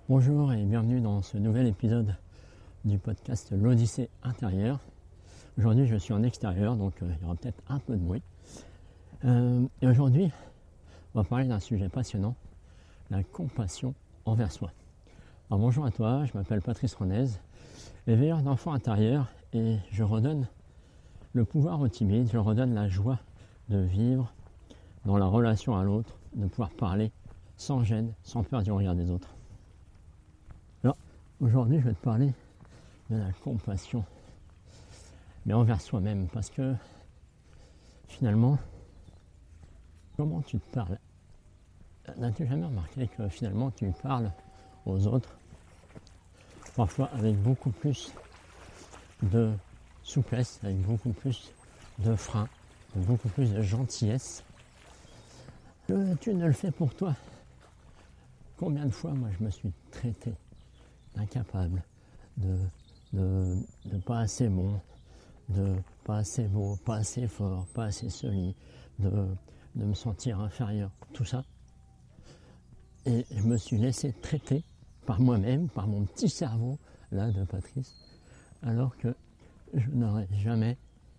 Bonjour et bienvenue dans ce nouvel épisode du podcast L'Odyssée intérieure. Aujourd'hui je suis en extérieur donc il y aura peut-être un peu de bruit. Et aujourd'hui on va parler d'un sujet passionnant, la compassion envers soi. Alors bonjour à toi, je m'appelle Patrice Renez, éveilleur d'enfants intérieurs et je redonne le pouvoir aux timides, je redonne la joie de vivre dans la relation à l'autre, de pouvoir parler sans gêne, sans peur du regard des autres. Alors, aujourd'hui, je vais te parler de la compassion, mais envers soi-même, parce que finalement, comment tu te parles? N'as-tu jamais remarqué que finalement, tu parles aux autres, parfois avec beaucoup plus de souplesse, avec beaucoup plus de frein, avec beaucoup plus de gentillesse, que tu ne le fais pour toi? Combien de fois, moi, je me suis traité incapable, de pas assez bon, de pas assez beau, pas assez fort, pas assez solide, de me sentir inférieur, tout ça. Et je me suis laissé traiter par moi-même, par mon petit cerveau, là, de Patrice, alors que je n'aurais jamais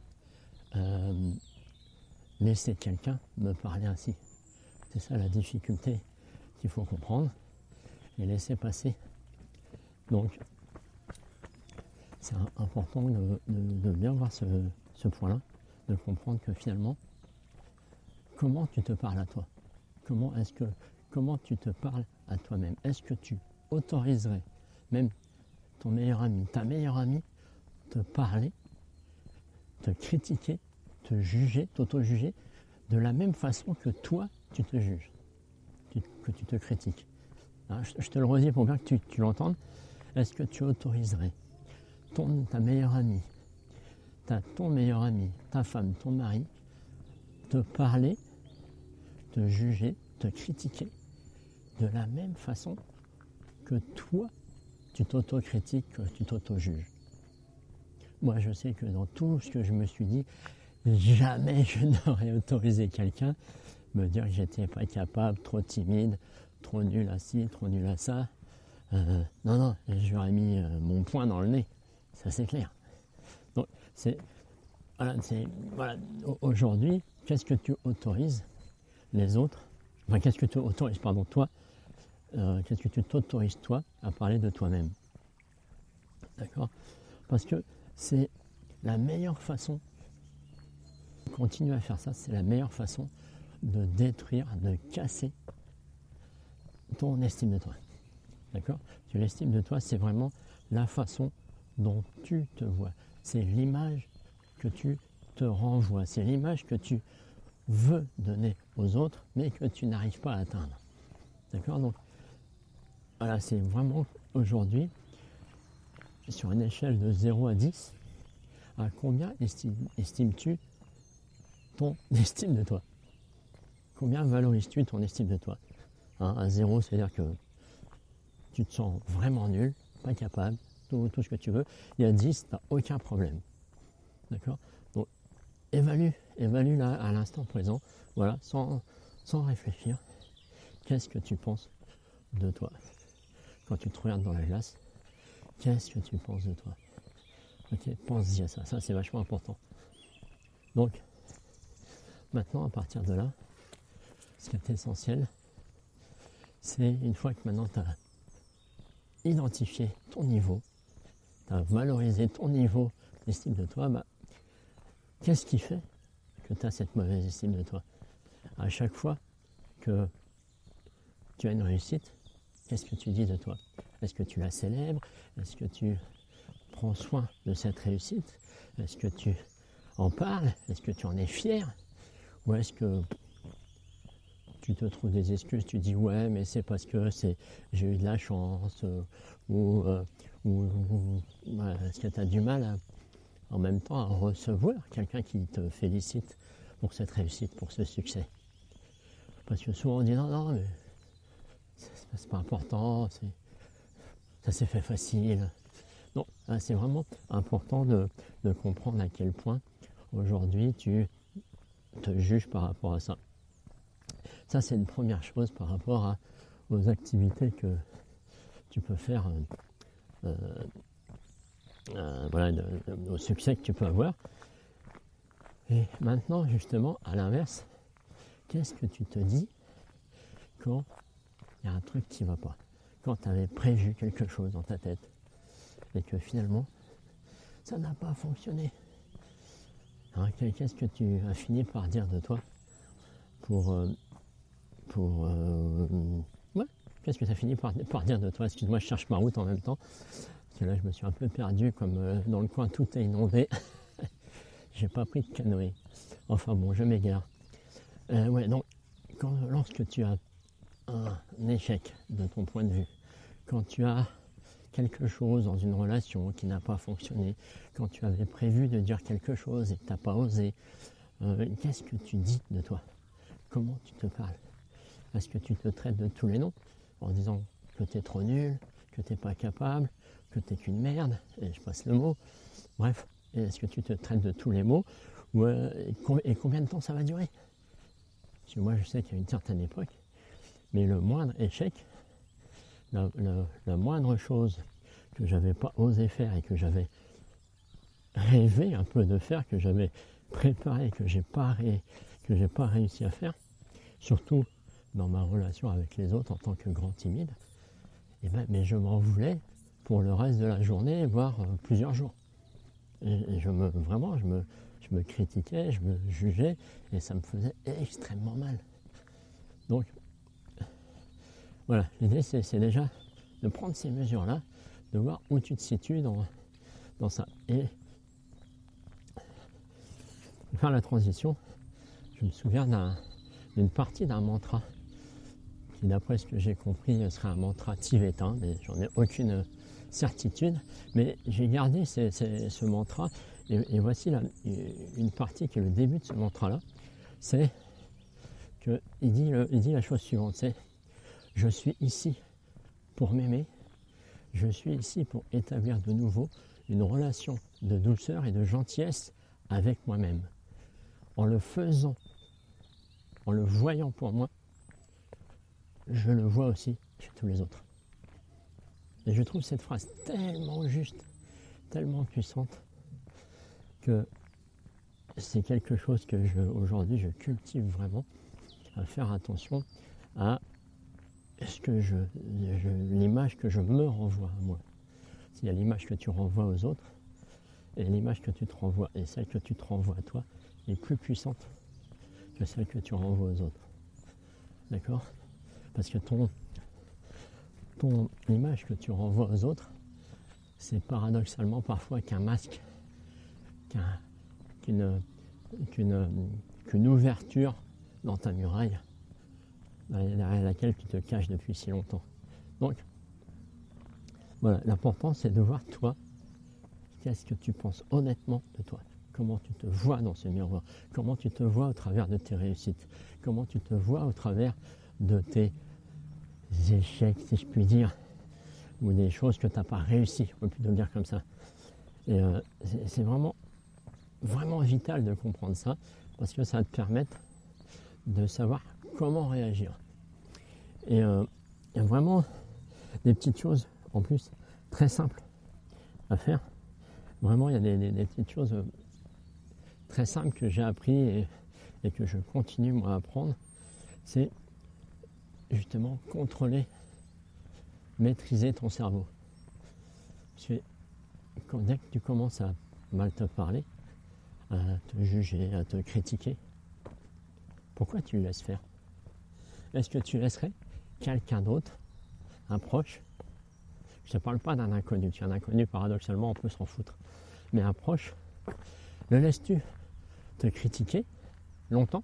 laissé quelqu'un me parler ainsi. C'est ça la difficulté qu'il faut comprendre et laisser passer. Donc, c'est important de bien voir ce point-là, de comprendre que finalement, comment tu te parles à toi? Comment tu te parles à toi-même? Est-ce que tu autoriserais même ton meilleur ami, ta meilleure amie, te parler, te critiquer, te juger, t'auto-juger, de la même façon que toi, tu te juges, que tu te critiques? Alors, je te le redis pour bien que tu l'entendes. Est-ce que tu autoriserais ta meilleure amie, ton meilleur ami, ta femme, ton mari, te parler, te juger, te critiquer de la même façon que toi, tu t'auto-critiques, que tu t'auto-juges? Moi, je sais que dans tout ce que je me suis dit, jamais je n'aurais autorisé quelqu'un me dire que j'étais pas capable, trop timide, trop nul à ci, trop nul à ça. Non, je lui aurais mis mon poing dans le nez, ça c'est clair. Donc, voilà, aujourd'hui, qu'est-ce que tu autorises les autres, enfin, qu'est-ce que tu autorises, toi, qu'est-ce que tu t'autorises toi à parler de toi-même? D'accord? Parce que c'est la meilleure façon, continuer à faire ça, c'est la meilleure façon de détruire, de casser ton estime de toi. D'accord? L'estime de toi, c'est vraiment la façon dont tu te vois. C'est l'image que tu te renvoies. C'est l'image que tu veux donner aux autres, mais que tu n'arrives pas à atteindre. D'accord? Donc, voilà, c'est vraiment aujourd'hui, sur une échelle de 0 à 10, à combien estimes-tu ton estime de toi? Combien valorises-tu ton estime de toi? À 0, c'est-à-dire que tu te sens vraiment nul, pas capable, tout ce que tu veux. Et à 10, tu n'as aucun problème. D'accord? Donc, évalue là, à l'instant présent, voilà, sans réfléchir, qu'est-ce que tu penses de toi? Quand tu te regardes dans la glace, qu'est-ce que tu penses de toi? Ok, pense-y à ça, c'est vachement important. Donc, maintenant, à partir de là, ce qui est essentiel, c'est une fois que maintenant tu as identifié ton niveau, tu as valorisé ton niveau d'estime de toi, qu'est-ce qui fait que tu as cette mauvaise estime de toi? À chaque fois que tu as une réussite, qu'est-ce que tu dis de toi? Est-ce que tu la célèbres? Est-ce que tu prends soin de cette réussite? Est-ce que tu en parles? Est-ce que tu en es fier? Ou est-ce que tu te trouves des excuses, tu dis ouais mais c'est parce que j'ai eu de la chance, ou est-ce que tu as du mal en même temps à recevoir quelqu'un qui te félicite pour cette réussite, pour ce succès? Parce que souvent on dit non mais c'est pas important, ça s'est fait facile. Non, c'est vraiment important de comprendre à quel point aujourd'hui tu te juges par rapport à ça. Ça, c'est une première chose par rapport aux activités que tu peux faire, voilà, au succès que tu peux avoir. Et maintenant, justement, à l'inverse, qu'est-ce que tu te dis quand il y a un truc qui ne va pas, quand tu avais prévu quelque chose dans ta tête et que finalement, ça n'a pas fonctionné. Alors, qu'est-ce que tu as fini par dire de toi ouais, qu'est-ce que tu as fini par dire de toi? Excuse-moi, je cherche ma route en même temps, parce que là, je me suis un peu perdu, comme dans le coin, tout est inondé. J'ai pas pris de canoë. Enfin bon, je m'égare. Ouais, donc, lorsque tu as un échec de ton point de vue, quand tu as quelque chose dans une relation qui n'a pas fonctionné, quand tu avais prévu de dire quelque chose et que tu n'as pas osé, qu'est-ce que tu dis de toi? Comment tu te parles? Est-ce que tu te traites de tous les noms en disant que tu es trop nul, que tu n'es pas capable, que tu n'es qu'une merde, et je passe le mot, bref, est-ce que tu te traites de tous les mots et combien de temps ça va durer? Parce que moi je sais qu'à une certaine époque, mais le moindre échec, la moindre chose que j'avais pas osé faire et que j'avais rêvé un peu de faire, que j'avais préparé, que j'ai pas réussi à faire, surtout dans ma relation avec les autres en tant que grand timide, mais je m'en voulais pour le reste de la journée, voire plusieurs jours. Et je me critiquais, je me jugeais, et ça me faisait extrêmement mal. Donc, voilà, l'idée c'est déjà de prendre ces mesures-là, de voir où tu te situes dans ça. Et pour faire la transition, je me souviens d'une partie d'un mantra qui, d'après ce que j'ai compris, serait un mantra tibétain, mais j'en ai aucune certitude. Mais j'ai gardé ce mantra, et voici une partie qui est le début de ce mantra-là. C'est qu'il dit la chose suivante, c'est « Je suis ici pour m'aimer, je suis ici pour établir de nouveau une relation de douceur et de gentillesse avec moi-même. En le faisant, en le voyant pour moi, je le vois aussi chez tous les autres. » Et je trouve cette phrase tellement juste, tellement puissante, que c'est quelque chose que aujourd'hui je cultive vraiment, à faire attention à l'image que je me renvoie à moi. S'il y a l'image que tu renvoies aux autres, et l'image que tu te renvoies, et celle que tu te renvoies à toi, est plus puissante que celle que tu renvoies aux autres. D'accord? Parce que l'image que tu renvoies aux autres, c'est paradoxalement parfois qu'un masque, qu'une ouverture dans ta muraille, derrière laquelle tu te caches depuis si longtemps. Donc, voilà, l'important c'est de voir toi, qu'est-ce que tu penses honnêtement de toi, comment tu te vois dans ce miroir, comment tu te vois au travers de tes réussites, comment tu te vois au travers de tes échecs, si je puis dire, ou des choses que tu n'as pas réussi, on peut plutôt le dire comme ça. Et c'est vraiment, vraiment vital de comprendre ça, parce que ça va te permettre de savoir comment réagir. Et il y a vraiment des petites choses, en plus, très simples à faire. Vraiment, il y a des petites choses très simples que j'ai appris et que je continue moi à apprendre. C'est justement contrôler, maîtriser ton cerveau. Parce que dès que tu commences à mal te parler, à te juger, à te critiquer, pourquoi tu laisses faire? Est-ce que tu laisserais quelqu'un d'autre, un proche, je ne te parle pas d'un inconnu, un inconnu paradoxalement on peut s'en foutre, mais un proche, le laisses-tu te critiquer longtemps?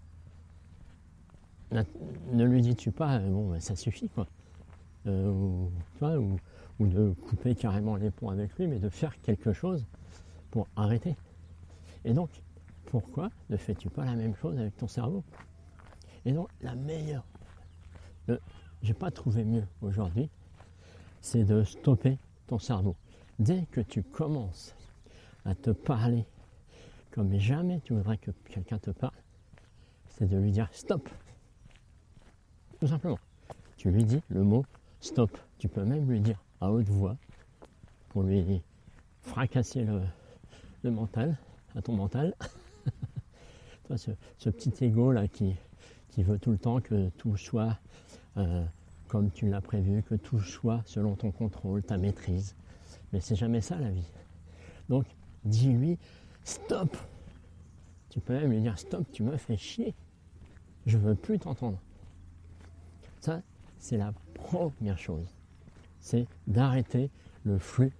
Ne lui dis-tu pas, bon ça suffit quoi, ou de couper carrément les ponts avec lui, mais de faire quelque chose pour arrêter. Et donc, pourquoi ne fais-tu pas la même chose avec ton cerveau? Et donc, la meilleure, j'ai pas trouvé mieux aujourd'hui, c'est de stopper ton cerveau. Dès que tu commences à te parler comme jamais tu voudrais que quelqu'un te parle, c'est de lui dire stop. Tout simplement. Tu lui dis le mot stop. Tu peux même lui dire à haute voix pour lui fracasser le mental, à ton mental. Toi, ce petit ego là qui veut tout le temps que tout soit comme tu l'as prévu, que tout soit selon ton contrôle, ta maîtrise. Mais c'est jamais ça la vie. Donc dis-lui stop. Tu peux même lui dire stop, tu me fais chier. Je veux plus t'entendre. Ça, c'est la première chose. C'est d'arrêter le flux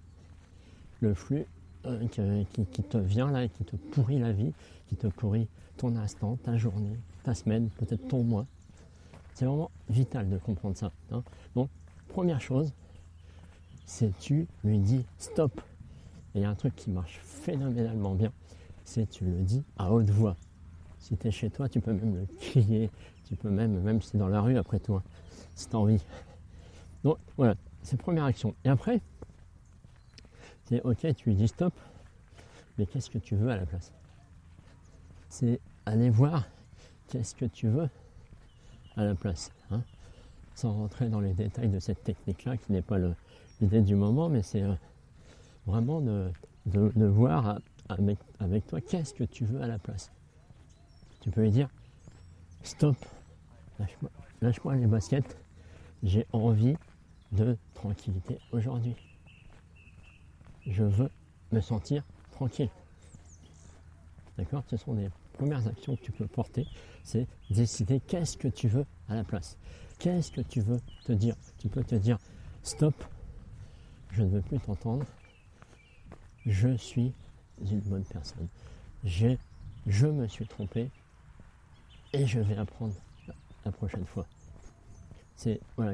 qui te vient là et qui te pourrit la vie, qui te pourrit ton instant, ta journée, ta semaine, peut-être ton mois. C'est vraiment vital de comprendre ça. Hein. Donc, première chose, c'est tu lui dis stop. Et il y a un truc qui marche phénoménalement bien, c'est tu le dis à haute voix. Si tu es chez toi, tu peux même le crier, tu peux même si c'est dans la rue après toi, si tu as envie. Donc voilà, c'est première action. Et après, c'est ok, tu lui dis stop, mais qu'est-ce que tu veux à la place? C'est aller voir qu'est-ce que tu veux à la place, hein, sans rentrer dans les détails de cette technique-là, qui n'est pas l'idée du moment, mais c'est vraiment de voir avec toi qu'est-ce que tu veux à la place. Tu peux lui dire stop, lâche-moi les baskets, j'ai envie de tranquillité aujourd'hui. Je veux me sentir tranquille. D'accord? Ce sont des premières actions que tu peux porter, c'est décider qu'est-ce que tu veux à la place. Qu'est-ce que tu veux te dire? Tu peux te dire stop, je ne veux plus t'entendre, je suis une bonne personne. Je me suis trompé et je vais apprendre la prochaine fois. C'est voilà,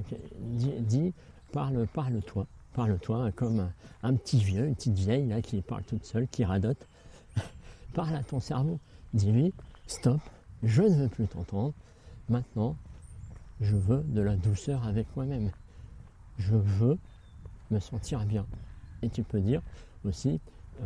parle-toi comme un petit vieux, une petite vieille là qui parle toute seule, qui radote. Parle à ton cerveau, dis-lui stop, je ne veux plus t'entendre. Maintenant, je veux de la douceur avec moi-même. Je veux me sentir bien. Et tu peux dire aussi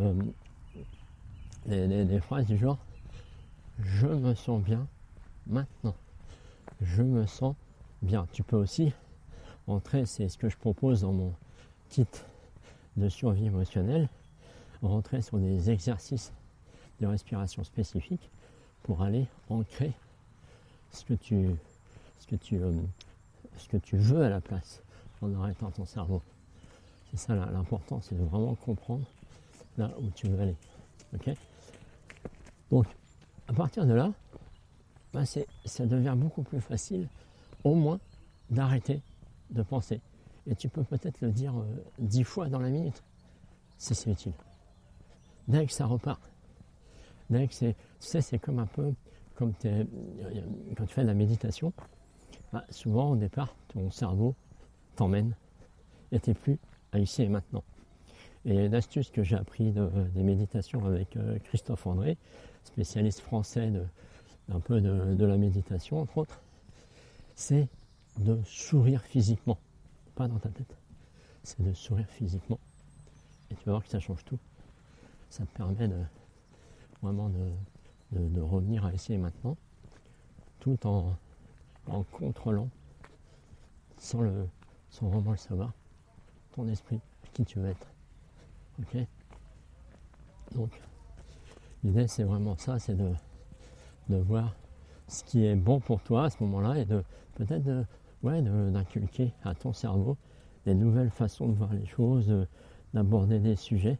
des phrases du genre je me sens bien maintenant. Je me sens bien. Tu peux aussi entrer, c'est ce que je propose dans mon kit de survie émotionnelle, rentrer sur des exercices de respiration spécifiques pour aller ancrer ce que tu veux à la place en arrêtant ton cerveau. C'est ça l'important, c'est de vraiment comprendre là où tu veux aller. Okay? Donc, à partir de là, ça devient beaucoup plus facile, au moins, d'arrêter de penser. Et tu peux peut-être le dire 10 fois dans la minute, si c'est utile. Dès que ça repart. Dès que c'est comme un peu comme quand tu fais de la méditation, souvent au départ, ton cerveau t'emmène et tu n'es plus à ici et maintenant. Et une astuce que j'ai appris des méditations avec Christophe André, spécialiste français un peu de la méditation, entre autres, c'est de sourire physiquement, pas dans ta tête. C'est de sourire physiquement. Et tu vas voir que ça change tout. Ça te permet vraiment de revenir à ici et maintenant, tout en contrôlant, sans vraiment le savoir, ton esprit, qui tu veux être. Ok? Donc, l'idée c'est vraiment ça, c'est de voir ce qui est bon pour toi à ce moment-là et peut-être d'inculquer à ton cerveau des nouvelles façons de voir les choses, d'aborder des sujets.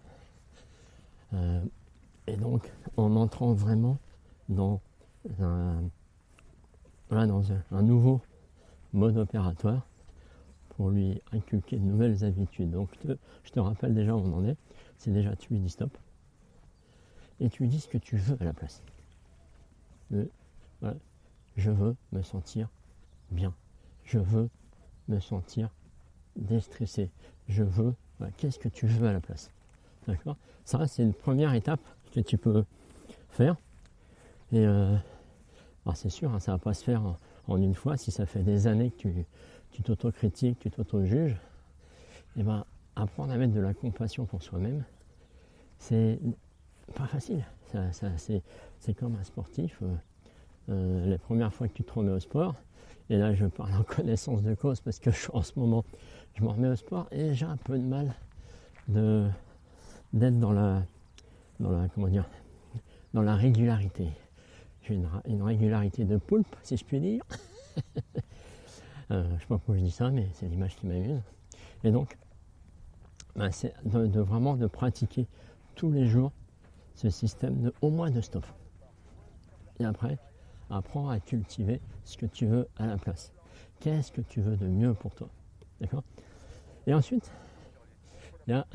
Et donc, en entrant vraiment dans un nouveau mode opératoire pour lui inculquer de nouvelles habitudes. Donc, je te rappelle déjà où on en est. C'est déjà, tu lui dis stop. Et tu lui dis ce que tu veux à la place. Voilà, je veux me sentir bien. Je veux me sentir déstressé. Je veux... Voilà, qu'est-ce que tu veux à la place? D'accord? Ça, c'est une première étape que tu peux faire. Et alors c'est sûr, ça ne va pas se faire en une fois. Si ça fait des années que tu t'autocritiques, tu t'auto-juges, et apprendre à mettre de la compassion pour soi-même, c'est pas facile. C'est comme un sportif. Les premières fois que tu te remets au sport, et là je parle en connaissance de cause parce que en ce moment je me remets au sport et j'ai un peu de mal d'être dans la comment dire, dans la régularité. J'ai une régularité de poulpe, si je puis dire. Je ne sais pas pourquoi je dis ça, mais c'est l'image qui m'amuse. Et donc, c'est vraiment de pratiquer tous les jours ce système au moins de stop. Et après, apprends à cultiver ce que tu veux à la place. Qu'est-ce que tu veux de mieux pour toi? D'accord? Et ensuite, il y a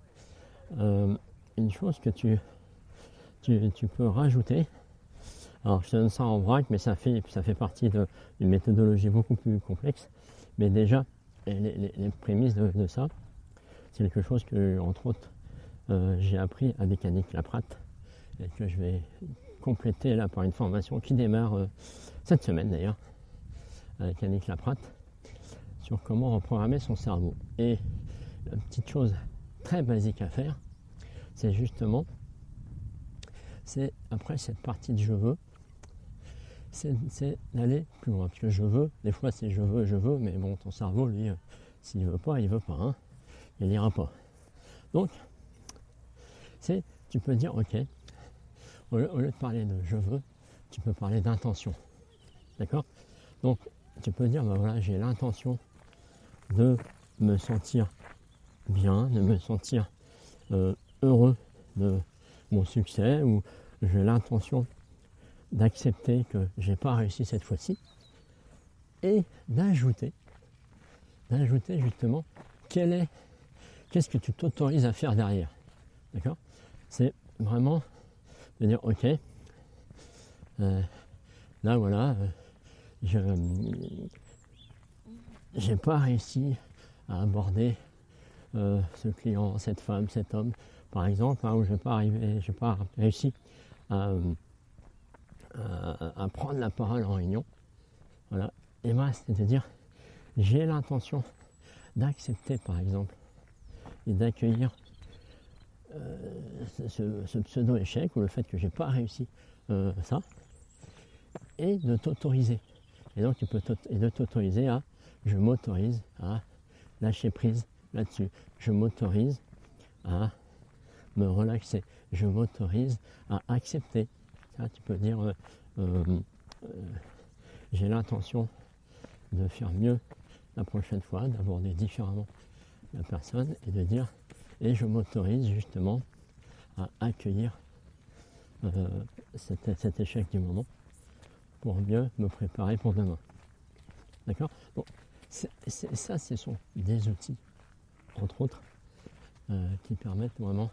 une chose que tu peux rajouter. Alors, je te donne ça en vrac, mais ça fait partie d'une méthodologie beaucoup plus complexe. Mais déjà, les prémices de ça, c'est quelque chose que, entre autres, j'ai appris avec Annick Laprate et que je vais compléter là par une formation qui démarre cette semaine d'ailleurs, avec Annick Laprate, sur comment reprogrammer son cerveau. Et une petite chose très basique à faire, c'est justement, c'est après cette partie de je veux, c'est d'aller plus loin. Parce que je veux, des fois c'est je veux, mais bon, ton cerveau, lui, s'il veut pas, il veut pas, hein, il n'ira pas. Donc, tu peux dire, ok, au lieu de parler de je veux, tu peux parler d'intention. D'accord? Donc, tu peux dire, ben voilà, j'ai l'intention de me sentir bien, de me sentir heureux de mon succès, ou j'ai l'intention d'accepter que j'ai pas réussi cette fois-ci, et d'ajouter justement qu'est-ce que tu t'autorises à faire derrière. D'accord? C'est vraiment de dire ok, là voilà, j'ai pas réussi à aborder ce client, cette femme, cet homme, par exemple, hein, où j'ai pas réussi à prendre la parole en réunion. Voilà. Et moi, c'est-à-dire, j'ai l'intention d'accepter, par exemple, et d'accueillir ce pseudo-échec, ou le fait que j'ai pas réussi ça, et de t'autoriser. Et donc, de t'autoriser à, je m'autorise à lâcher prise là-dessus. Je m'autorise à me relaxer. Je m'autorise à accepter. Ça, tu peux dire, j'ai l'intention de faire mieux la prochaine fois, d'aborder différemment la personne, et de dire, et je m'autorise justement à accueillir cet échec du moment pour mieux me préparer pour demain. D'accord? Bon, ça, ce sont des outils, entre autres, qui permettent vraiment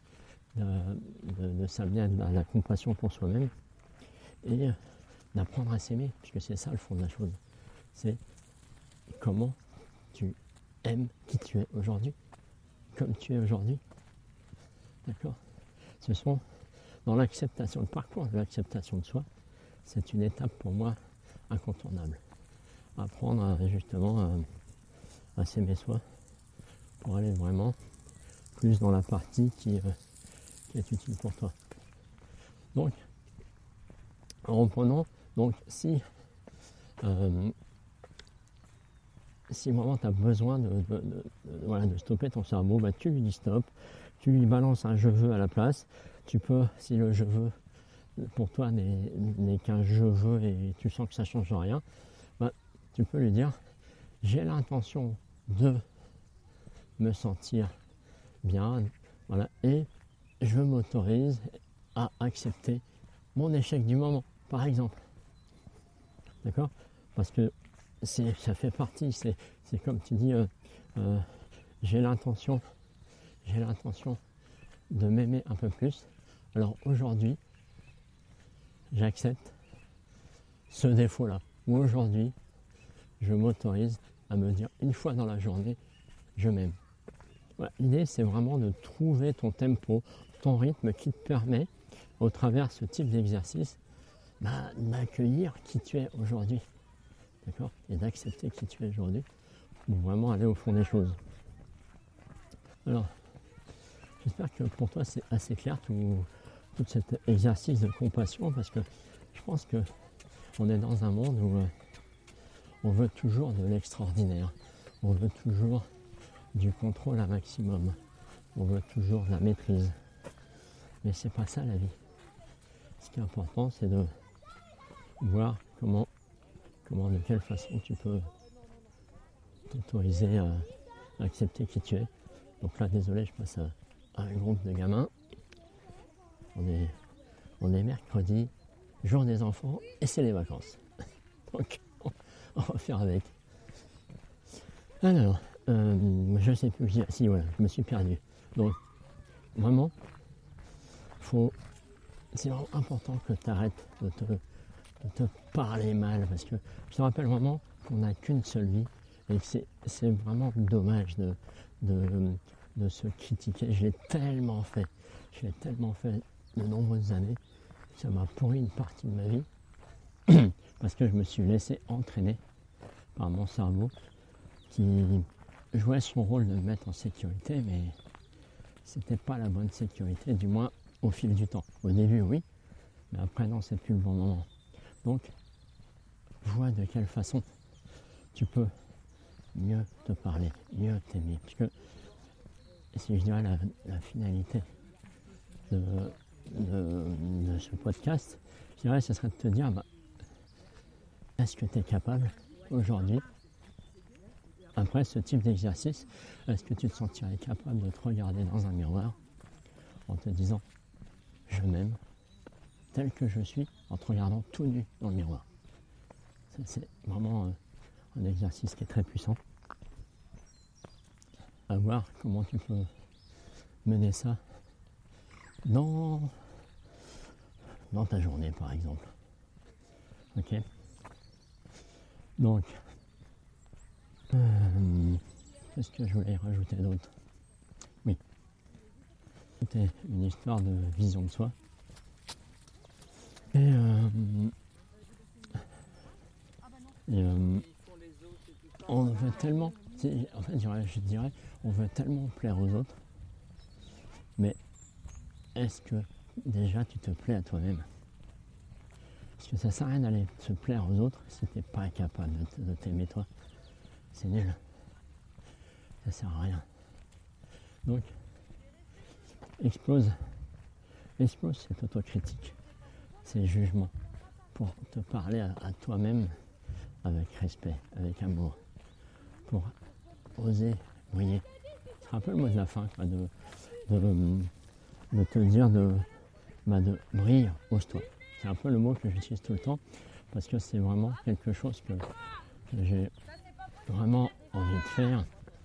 de s'amener à la compassion pour soi-même et d'apprendre à s'aimer, puisque c'est ça le fond de la chose. C'est comment tu aimes qui tu es aujourd'hui, comme tu es aujourd'hui. D'accord? Ce sont dans l'acceptation, le parcours de l'acceptation de soi, c'est une étape pour moi incontournable. Apprendre justement à s'aimer soi pour aller vraiment plus dans la partie qui est utile pour toi. Donc, en reprenant, donc si vraiment tu as besoin de stopper ton cerveau, bah, tu lui dis stop, tu lui balances un je veux à la place. Tu peux, si le je veux pour toi n'est qu'un je veux et tu sens que ça ne change rien, bah, tu peux lui dire j'ai l'intention de me sentir bien, voilà, et je m'autorise à accepter mon échec du moment, par exemple. D'accord? Parce que ça fait partie, c'est comme tu dis, j'ai l'intention de m'aimer un peu plus. Alors aujourd'hui, j'accepte ce défaut-là. Ou aujourd'hui, je m'autorise à me dire une fois dans la journée, je m'aime. Voilà. L'idée, c'est vraiment de trouver ton tempo, ton rythme qui te permet, au travers de ce type d'exercice, d'accueillir qui tu es aujourd'hui. D'accord? Et d'accepter qui tu es aujourd'hui pour vraiment aller au fond des choses. Alors, j'espère que pour toi, c'est assez clair tout cet exercice de compassion, parce que je pense qu'on est dans un monde où on veut toujours de l'extraordinaire. On veut toujours du contrôle un maximum. On veut toujours la maîtrise. Mais c'est pas ça la vie. Ce qui est important, c'est de voir comment de quelle façon tu peux t'autoriser à accepter qui tu es. Donc là, désolé, je passe à un groupe de gamins. On est mercredi, jour des enfants, et c'est les vacances. Donc, on va faire avec. Alors, je sais plus où je dis. Si, voilà, je me suis perdu. Donc, vraiment, c'est vraiment important que tu arrêtes de te parler mal. Parce que je te rappelle vraiment qu'on n'a qu'une seule vie. Et que c'est vraiment dommage de se critiquer. Je l'ai tellement fait. De nombreuses années. Ça m'a pourri une partie de ma vie. Parce que je me suis laissé entraîner par mon cerveau qui jouait son rôle de me mettre en sécurité, mais c'était pas la bonne sécurité, du moins au fil du temps. Au début, oui, mais après, non, c'est plus le bon moment. Donc, vois de quelle façon tu peux mieux te parler, mieux t'aimer. Parce que, si je dirais la finalité de ce podcast, je dirais, ce serait de te dire, est-ce que tu es capable aujourd'hui, après ce type d'exercice, est-ce que tu te sentirais capable de te regarder dans un miroir en te disant je m'aime tel que je suis, en te regardant tout nu dans le miroir. C'est vraiment un exercice qui est très puissant. À voir comment tu peux mener ça dans ta journée par exemple. Ok. Donc, qu'est-ce que je voulais rajouter d'autre? Oui, c'était une histoire de vision de soi. Et on veut tellement, en fait je dirais, on veut tellement plaire aux autres, mais est-ce que déjà tu te plais à toi-même? Parce que ça sert à rien d'aller se plaire aux autres si tu n'es pas capable de t'aimer toi. C'est nul. Ça sert à rien. Donc, explose cette autocritique, ces jugements, pour te parler à toi-même avec respect, avec amour, pour oser briller. C'est un peu le mot de la fin, quoi, de te dire de brille, ose-toi. C'est un peu le mot que j'utilise tout le temps, parce que c'est vraiment quelque chose que j'ai vraiment envie de faire.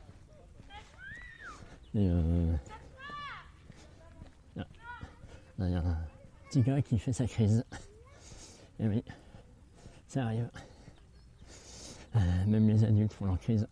Et il y a un petit gars qui fait sa crise. Et oui, ça arrive. Même les adultes font leur crise.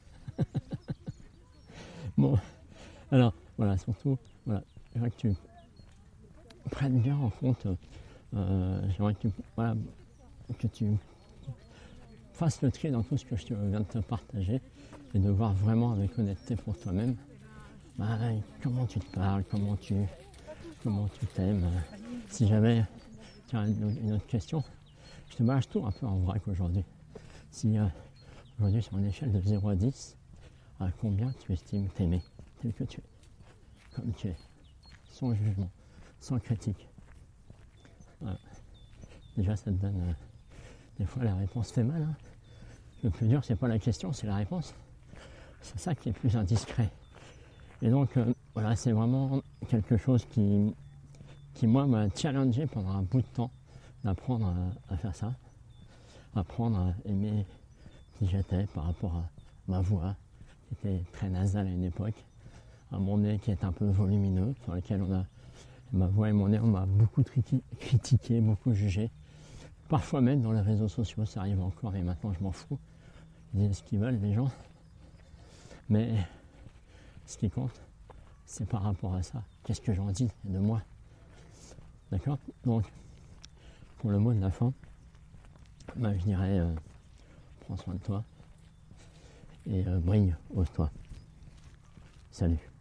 Bon, alors voilà, surtout, voilà, j'aimerais que tu prennes bien en compte, j'aimerais que tu fasses le tri dans tout ce que je viens de te partager et de voir vraiment avec honnêteté pour toi-même comment tu te parles, comment tu t'aimes. Si jamais tu as une autre question, je te balance tout un peu en vrac aujourd'hui. Si aujourd'hui sur une échelle de 0 à 10, à combien tu estimes t'aimer tel que tu es, comme tu es, sans jugement, sans critique. Voilà. Déjà ça te donne, des fois la réponse fait mal. Hein. Le plus dur c'est pas la question, c'est la réponse. C'est ça qui est plus indiscret. Et donc voilà, c'est vraiment quelque chose qui moi m'a challengé pendant un bout de temps d'apprendre à faire ça, apprendre à aimer qui j'étais par rapport à ma voix qui était très nasale à une époque, à mon nez qui est un peu volumineux, sur lequel ma voix et mon nez on m'a beaucoup critiqué, beaucoup jugé. Parfois même dans les réseaux sociaux, ça arrive encore et maintenant je m'en fous. Ils disent ce qu'ils veulent les gens. Mais ce qui compte, c'est par rapport à ça. Qu'est-ce que j'en dis de moi? D'accord? Donc, pour le mot de la fin, je dirais prends soin de toi et brille, ose-toi. Salut.